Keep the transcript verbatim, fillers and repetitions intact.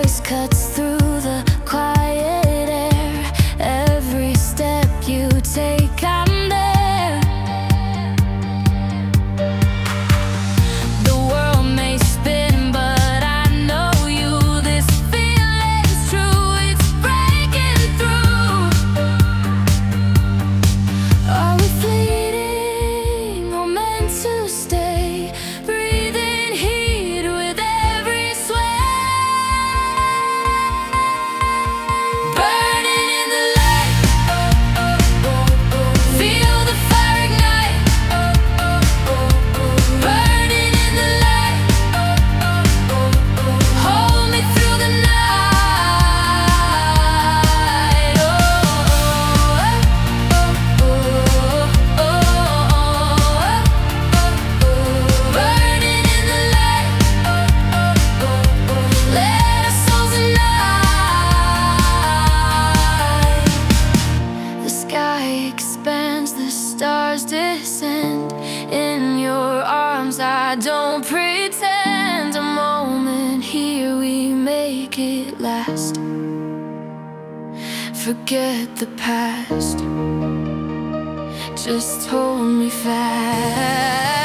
voice cuts through the quiet air. Every step you take, I'm there. The world may spin, but I know you. This feeling's true, it's breaking through. Are we fleeting or meant to stay? Breathing heat with every sway. Burning in the light, feel the fire ignite. Burning in the light, hold me through the night. Oh, oh, oh, oh, oh, burning in the light, let our souls ignite. The sky expands, the stars descend. In your arms I don't pretend. A moment here, we make it last. Forget the past, just hold me fast.